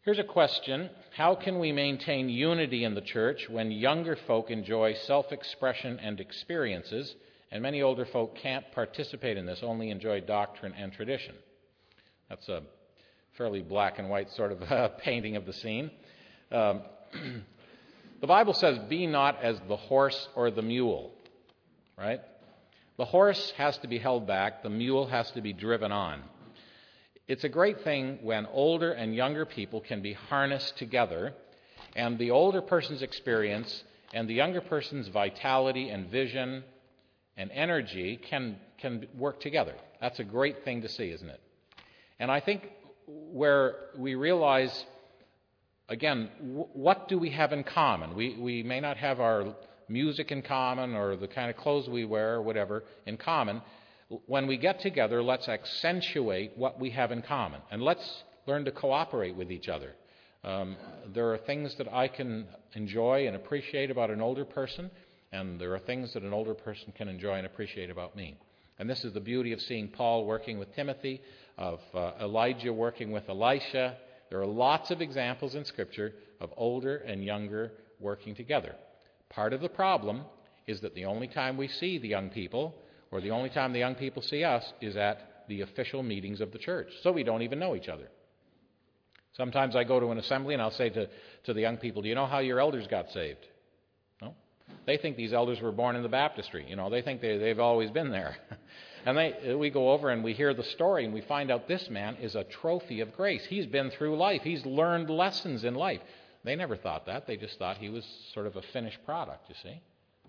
Here's a question. How can we maintain unity in the church when younger folk enjoy self-expression and experiences, and many older folk can't participate in this, only enjoy doctrine and tradition? That's a fairly black and white sort of painting of the scene. The Bible says, be not as the horse or the mule, right? The horse has to be held back. The mule has to be driven on. It's a great thing when older and younger people can be harnessed together, and the older person's experience and the younger person's vitality and vision and energy can work together. That's a great thing to see, isn't it? And I think where we realize, again, what do we have in common? We may not have our music in common or the kind of clothes we wear or whatever in common. When we get together, let's accentuate what we have in common, and let's learn to cooperate with each other. There are things that I can enjoy and appreciate about an older person, and there are things that an older person can enjoy and appreciate about me. And this is the beauty of seeing Paul working with Timothy, of Elijah working with Elisha. There are lots of examples in Scripture of older and younger working together. Part of the problem is that the only time we see the young people, or the only time the young people see us, is at the official meetings of the church. So we don't even know each other. Sometimes I go to an assembly and I'll say to the young people, do you know how your elders got saved? No? They think these elders were born in the baptistry. They think they've always been there. And we go over and we hear the story and we find out this man is a trophy of grace. He's been through life. He's learned lessons in life. They never thought that. They just thought he was sort of a finished product, you see.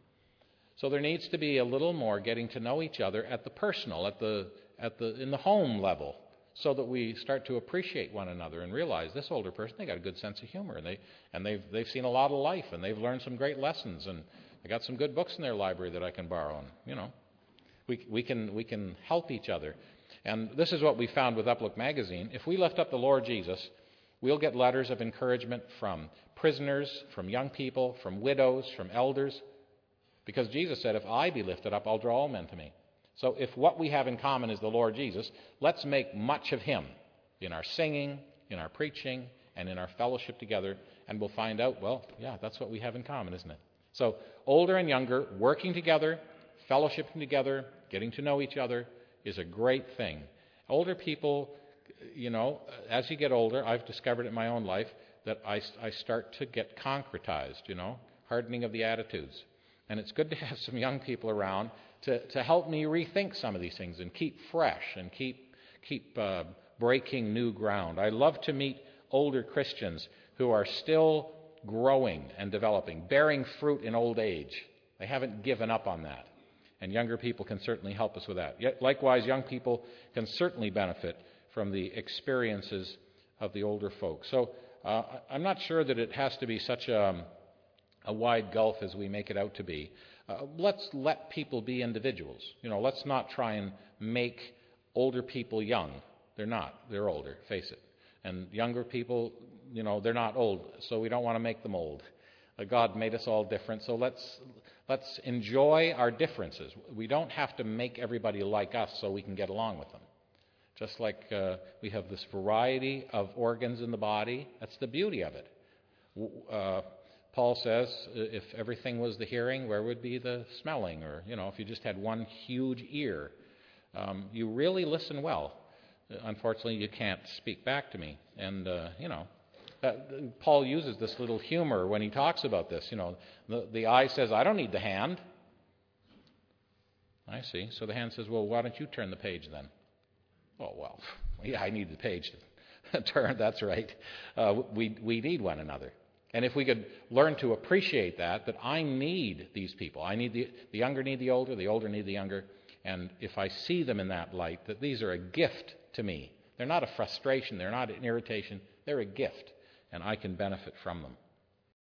So there needs to be a little more getting to know each other at the personal, in the home level, so that we start to appreciate one another and realize this older person, they got a good sense of humor, and they've seen a lot of life, and they've learned some great lessons, and they got some good books in their library that I can borrow. And we can help each other. And this is what we found with Uplook Magazine. If we lift up the Lord Jesus, we'll get letters of encouragement from prisoners, from young people, from widows, from elders. Because Jesus said, if I be lifted up, I'll draw all men to me. So if what we have in common is the Lord Jesus, let's make much of him in our singing, in our preaching, and in our fellowship together, and we'll find out, well, yeah, that's what we have in common, isn't it? So older and younger, working together, fellowshipping together, getting to know each other is a great thing. Older people, as you get older, I've discovered in my own life that I start to get concretized, hardening of the attitudes. And it's good to have some young people around to help me rethink some of these things and keep fresh and keep breaking new ground. I love to meet older Christians who are still growing and developing, bearing fruit in old age. They haven't given up on that. And younger people can certainly help us with that. Yet, likewise, young people can certainly benefit from the experiences of the older folks. So I'm not sure that it has to be such a wide gulf as we make it out to be. Let's let people be individuals. Let's not try and make older people young. They're not. They're older, face it. And younger people, they're not old, so we don't want to make them old. God made us all different, so let's enjoy our differences. We don't have to make everybody like us so we can get along with them. Just like we have this variety of organs in the body, that's the beauty of it. Paul says, if everything was the hearing, where would be the smelling? Or, if you just had one huge ear, you really listen well. Unfortunately, you can't speak back to me. And, Paul uses this little humor when he talks about this. The eye says, I don't need the hand. I see. So the hand says, well, why don't you turn the page then? Oh, well, yeah, I need the page to turn. That's right. We need one another. And if we could learn to appreciate that I need these people. I need the younger need the older need the younger. And if I see them in that light, that these are a gift to me. They're not a frustration. They're not an irritation. They're a gift. And I can benefit from them.